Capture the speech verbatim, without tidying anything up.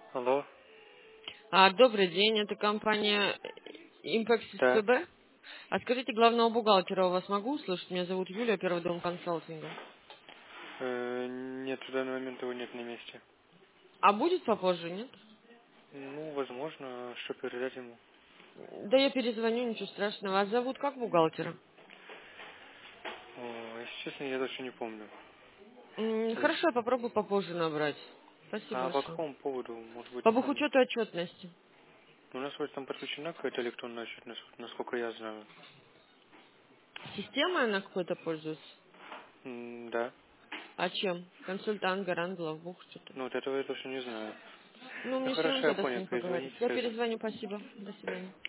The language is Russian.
Алло, А, добрый день, это компания Impex да. эс бэ. А скажите, главного бухгалтера у вас могу услышать? Меня зовут Юлия, первый дом консалтинга. Э, нет, в данный момент его нет на месте. А будет попозже, нет? Ну, возможно, что передать ему. Да я перезвоню, ничего страшного. Вас зовут как бухгалтера? О, если честно, я даже не помню. М, Э, Хорошо, я попробую попозже набрать. Спасибо А по большое. какому поводу, может быть, По там... бухучету отчетности. У нас вроде там подключена какая-то электронная отчетность, насколько я знаю. Системой она какой-то пользуется? М, Да. А чем? Консультант, гарант, главбух, что-то. Ну, вот этого я точно не знаю. Ну, Ну, мне все равно хорошо, я тогда с понял, ним поговорить. перезвоните Я тогда. перезвоню, спасибо. До свидания.